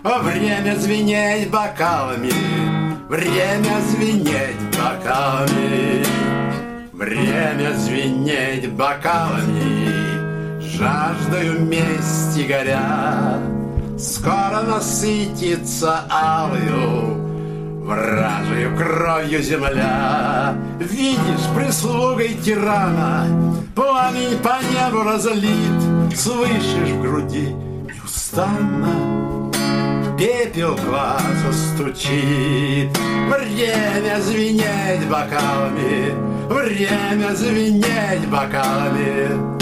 Время звенеть бокалами, время звенеть бокалами, время звенеть бокалами, жаждою мести горя. Скоро насытится алою, вражею кровью земля. Видишь, прислугой тирана пламень по небу разлит, слышишь в груди неустанно пепел глаза стучит. Время звенеть бокалами, время звенеть бокалами.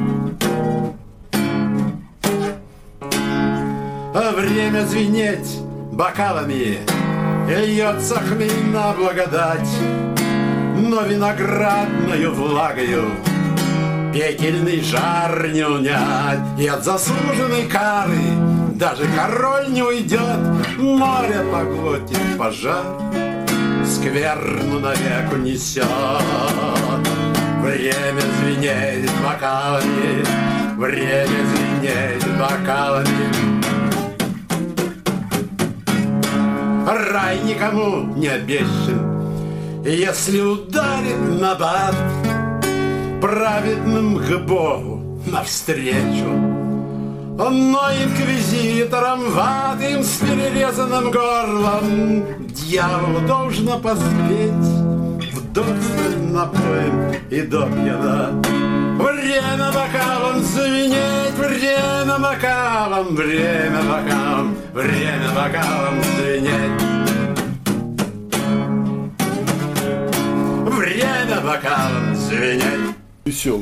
Время звенеть бокалами, льется хмельна благодать, но виноградною влагою пекельный жар не унять. И от заслуженной кары даже король не уйдет, море поглотит пожар, скверну навек унесет. Время звенеть бокалами, время звенеть бокалами. Рай никому не обещан, если ударит набат праведным к Богу навстречу. Но инквизиторам ватым с перерезанным горлом дьяволу должно поспеть вдосталь напоем и допьяна. Время бокалом звенеть, время бокалом, время бокалом, время бокалом звенеть. Время бокалом звенеть.